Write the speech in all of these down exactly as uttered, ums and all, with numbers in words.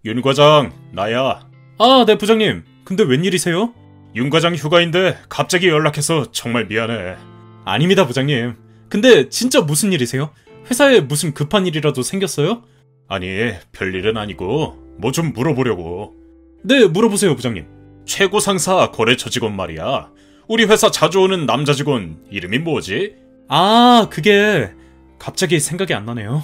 윤 과장, 나야. 아, 네, 부장님. 근데 웬일이세요? 윤 과장 휴가인데 갑자기 연락해서 정말 미안해. 아닙니다, 부장님. 근데 진짜 무슨 일이세요? 회사에 무슨 급한 일이라도 생겼어요? 아니, 별일은 아니고 뭐 좀 물어보려고. 네, 물어보세요, 부장님. 최고 상사 거래처 직원 말이야. 우리 회사 자주 오는 남자 직원 이름이 뭐지? 아, 그게 갑자기 생각이 안 나네요.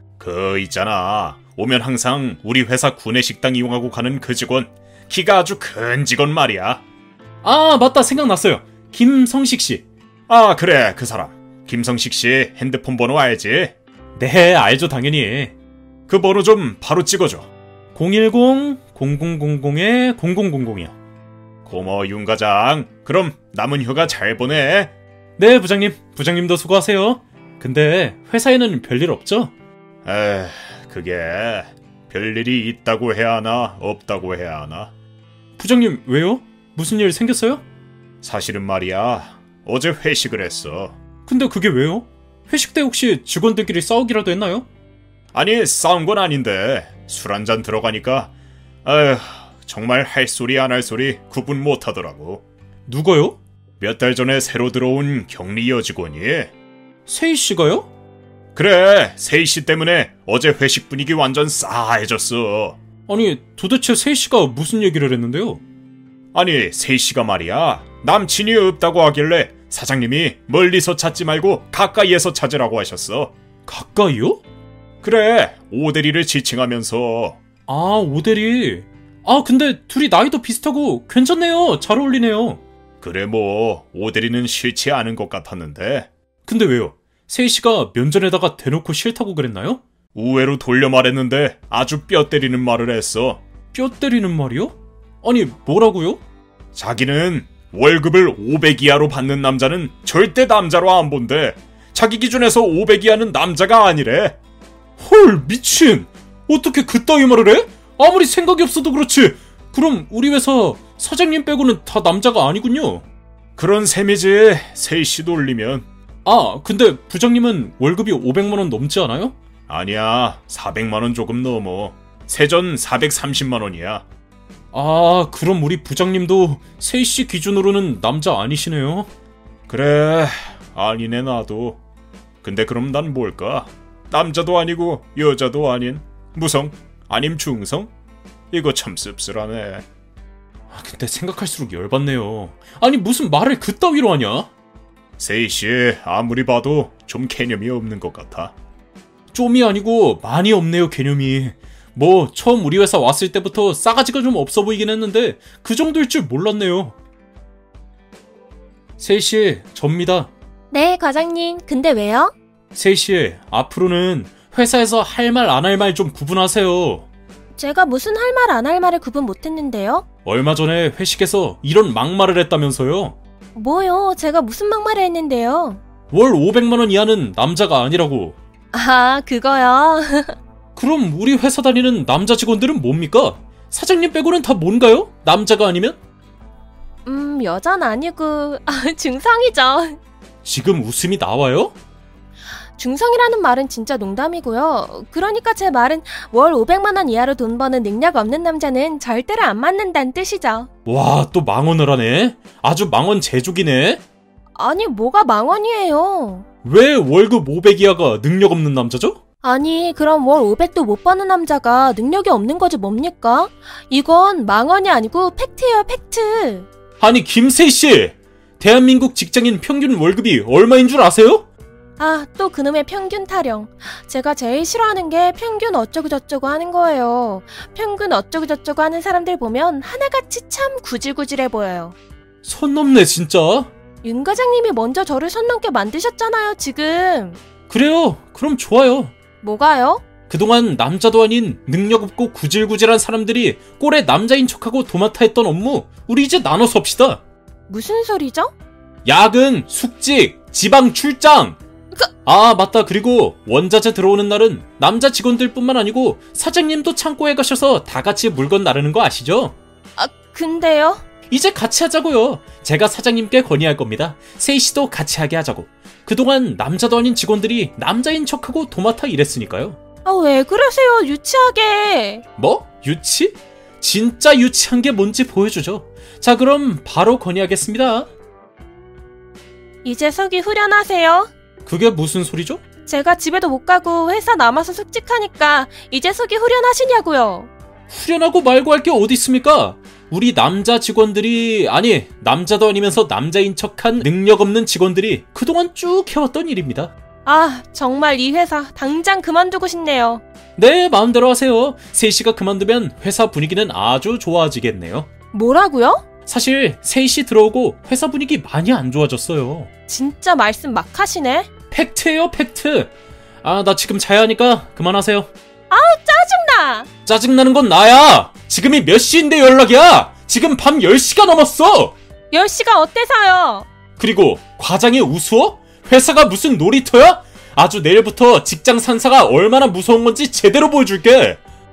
그 있잖아. 오면 항상 우리 회사 구내식당 이용하고 가는 그 직원. 키가 아주 큰 직원 말이야. 아, 맞다. 생각났어요. 김성식 씨. 아, 그래. 그 사람. 김성식 씨 핸드폰 번호 알지? 네, 알죠, 당연히. 그 번호 좀 바로 찍어줘. 공일공 공공공공에 공공공공이요. 고마워, 윤 과장. 그럼 남은 휴가 잘 보내. 네, 부장님. 부장님도 수고하세요. 근데 회사에는 별일 없죠? 에휴, 그게 별일이 있다고 해야 하나 없다고 해야 하나. 부장님, 왜요? 무슨 일 생겼어요? 사실은 말이야, 어제 회식을 했어. 근데 그게 왜요? 회식 때 혹시 직원들끼리 싸우기라도 했나요? 아니, 싸운 건 아닌데 술 한잔 들어가니까 에휴, 정말 할 소리 안 할 소리 구분 못하더라고. 누가요? 몇 달 전에 새로 들어온 격리 여직원이. 세희 씨가요? 그래, 세희 씨 때문에 어제 회식 분위기 완전 싸해졌어. 아니, 도대체 세희 씨가 무슨 얘기를 했는데요? 아니, 세희 씨가 말이야, 남친이 없다고 하길래 사장님이 멀리서 찾지 말고 가까이에서 찾으라고 하셨어. 가까이요? 그래, 오대리를 지칭하면서. 아, 오대리. 아, 근데 둘이 나이도 비슷하고 괜찮네요. 잘 어울리네요. 그래, 뭐 오대리는 싫지 않은 것 같았는데. 근데 왜요? 세희 씨가 면전에다가 대놓고 싫다고 그랬나요? 우회로 돌려 말했는데 아주 뼈 때리는 말을 했어. 뼈 때리는 말이요? 아니, 뭐라고요? 자기는 월급을 오백 이하로 받는 남자는 절대 남자로 안 본대. 자기 기준에서 오백 이하는 남자가 아니래. 헐, 미친. 어떻게 그따위 말을 해? 아무리 생각이 없어도 그렇지. 그럼 우리 회사 사장님 빼고는 다 남자가 아니군요. 그런 셈이지, 세희 씨 놀리면. 아, 근데 부장님은 월급이 오백만 원 넘지 않아요? 아니야, 사백만 원 조금 넘어. 세전 사백삼십만 원이야. 아, 그럼 우리 부장님도 세희 씨 기준으로는 남자 아니시네요. 그래, 아니네 나도. 근데 그럼 난 뭘까? 남자도 아니고 여자도 아닌 무성? 아님 중성? 이거 참 씁쓸하네. 아, 근데 생각할수록 열받네요. 아니, 무슨 말을 그따위로 하냐? 세희씨, 아무리 봐도 좀 개념이 없는 것 같아. 좀이 아니고 많이 없네요, 개념이. 뭐 처음 우리 회사 왔을 때부터 싸가지가 좀 없어 보이긴 했는데 그 정도일 줄 몰랐네요. 세희씨, 접니다. 네, 과장님. 근데 왜요? 세희씨, 앞으로는 회사에서 할 말 안 할 말 좀 구분하세요. 제가 무슨 할 말 안 할 말을 구분 못했는데요? 얼마 전에 회식에서 이런 막말을 했다면서요. 뭐요? 제가 무슨 막말을 했는데요? 월 오백만 원 이하는 남자가 아니라고. 아, 그거요? 그럼 우리 회사 다니는 남자 직원들은 뭡니까? 사장님 빼고는 다 뭔가요? 남자가 아니면? 음, 여자는 아니고 아, 중성이죠. 지금 웃음이 나와요? 중성이라는 말은 진짜 농담이고요. 그러니까 제 말은 월 오백만 원 이하로 돈 버는 능력 없는 남자는 절대로 안 맞는다는 뜻이죠. 와, 또 망언을 하네. 아주 망언 제조기네. 아니, 뭐가 망언이에요. 왜 월급 오백 이하가 능력 없는 남자죠? 아니, 그럼 월 오백도 못 버는 남자가 능력이 없는 거지 뭡니까? 이건 망언이 아니고 팩트예요, 팩트. 아니, 김세희씨, 대한민국 직장인 평균 월급이 얼마인 줄 아세요? 아, 또 그놈의 평균 타령. 제가 제일 싫어하는 게 평균 어쩌고저쩌고 하는 거예요. 평균 어쩌고저쩌고 하는 사람들 보면 하나같이 참 구질구질해 보여요. 선 넘네, 진짜. 윤 과장님이 먼저 저를 선 넘게 만드셨잖아요, 지금. 그래요. 그럼 좋아요. 뭐가요? 그동안 남자도 아닌 능력 없고 구질구질한 사람들이 꼴에 남자인 척하고 도맡아 했던 업무, 우리 이제 나눠서 합시다. 무슨 소리죠? 야근, 숙직, 지방 출장. 그... 아, 맞다. 그리고 원자재 들어오는 날은 남자 직원들뿐만 아니고 사장님도 창고에 가셔서 다 같이 물건 나르는 거 아시죠? 아, 근데요? 이제 같이 하자고요. 제가 사장님께 건의할 겁니다. 세희 씨도 같이 하게 하자고. 그동안 남자도 아닌 직원들이 남자인 척하고 도맡아 일했으니까요. 아, 왜 그러세요, 유치하게. 뭐? 유치? 진짜 유치한 게 뭔지 보여주죠. 자, 그럼 바로 건의하겠습니다. 이제 속이 후련하세요? 그게 무슨 소리죠? 제가 집에도 못 가고 회사 남아서 숙직하니까 이제 속이 후련하시냐고요. 후련하고 말고 할 게 어디 있습니까? 우리 남자 직원들이, 아니 남자도 아니면서 남자인 척한 능력 없는 직원들이 그동안 쭉 해왔던 일입니다. 아, 정말 이 회사 당장 그만두고 싶네요. 네, 마음대로 하세요. 세이씨가 그만두면 회사 분위기는 아주 좋아지겠네요. 뭐라고요? 사실 세이씨 들어오고 회사 분위기 많이 안 좋아졌어요. 진짜 말씀 막 하시네. 팩트예요, 팩트. 아, 나 지금 자야 하니까 그만하세요. 아우, 짜증나. 짜증나는 건 나야. 지금이 몇 시인데 연락이야. 지금 밤 열 시가 넘었어. 열 시가 어때서요? 그리고 과장이 우스워? 회사가 무슨 놀이터야? 아주 내일부터 직장 산사가 얼마나 무서운 건지 제대로 보여줄게.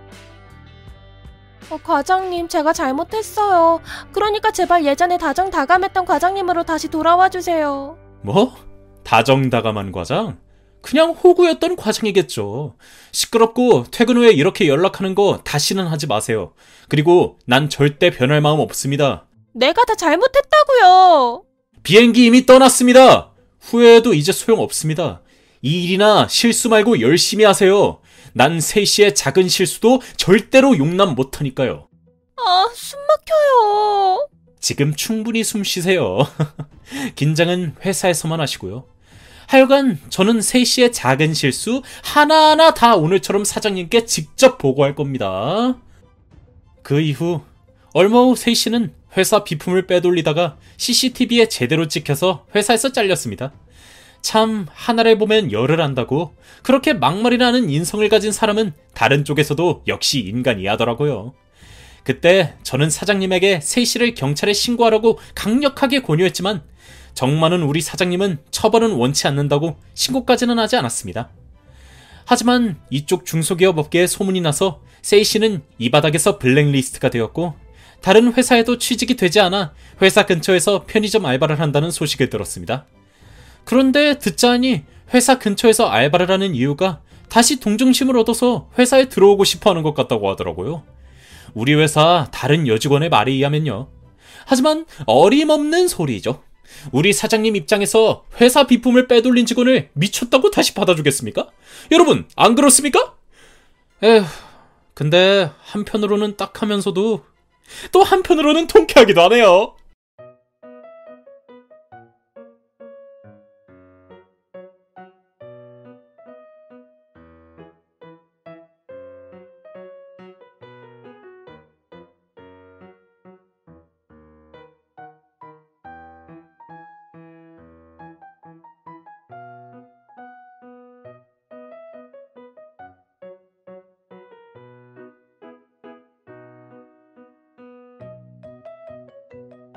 어, 과장님, 제가 잘못했어요. 그러니까 제발 예전에 다정다감했던 과장님으로 다시 돌아와 주세요. 뭐? 다정다감한 과장? 그냥 호구였던 과장이겠죠. 시끄럽고 퇴근 후에 이렇게 연락하는 거 다시는 하지 마세요. 그리고 난 절대 변할 마음 없습니다. 내가 다 잘못했다고요. 비행기 이미 떠났습니다. 후회해도 이제 소용없습니다. 이 일이나 실수 말고 열심히 하세요. 난 세이씨의 작은 실수도 절대로 용납 못하니까요. 아, 숨 막혀요. 지금 충분히 숨 쉬세요. 긴장은 회사에서만 하시고요. 하여간 저는 세이씨의 작은 실수 하나하나 다 오늘처럼 사장님께 직접 보고할 겁니다. 그 이후 얼마 후 세이씨는 회사 비품을 빼돌리다가 씨씨티비에 제대로 찍혀서 회사에서 잘렸습니다. 참, 하나를 보면 열을 안다고 그렇게 막말이라는 인성을 가진 사람은 다른 쪽에서도 역시 인간이 하더라고요. 그때 저는 사장님에게 세이씨를 경찰에 신고하라고 강력하게 권유했지만 정 많은 우리 사장님은 처벌은 원치 않는다고 신고까지는 하지 않았습니다. 하지만 이쪽 중소기업 업계에 소문이 나서 세이씨는 이 바닥에서 블랙리스트가 되었고 다른 회사에도 취직이 되지 않아 회사 근처에서 편의점 알바를 한다는 소식을 들었습니다. 그런데 듣자하니 회사 근처에서 알바를 하는 이유가 다시 동정심을 얻어서 회사에 들어오고 싶어하는 것 같다고 하더라고요. 우리 회사 다른 여직원의 말에 의하면요. 하지만 어림없는 소리죠. 우리 사장님 입장에서 회사 비품을 빼돌린 직원을 미쳤다고 다시 받아주겠습니까? 여러분, 안 그렇습니까? 에휴, 근데 한편으로는 딱하면서도 또 한편으로는 통쾌하기도 하네요.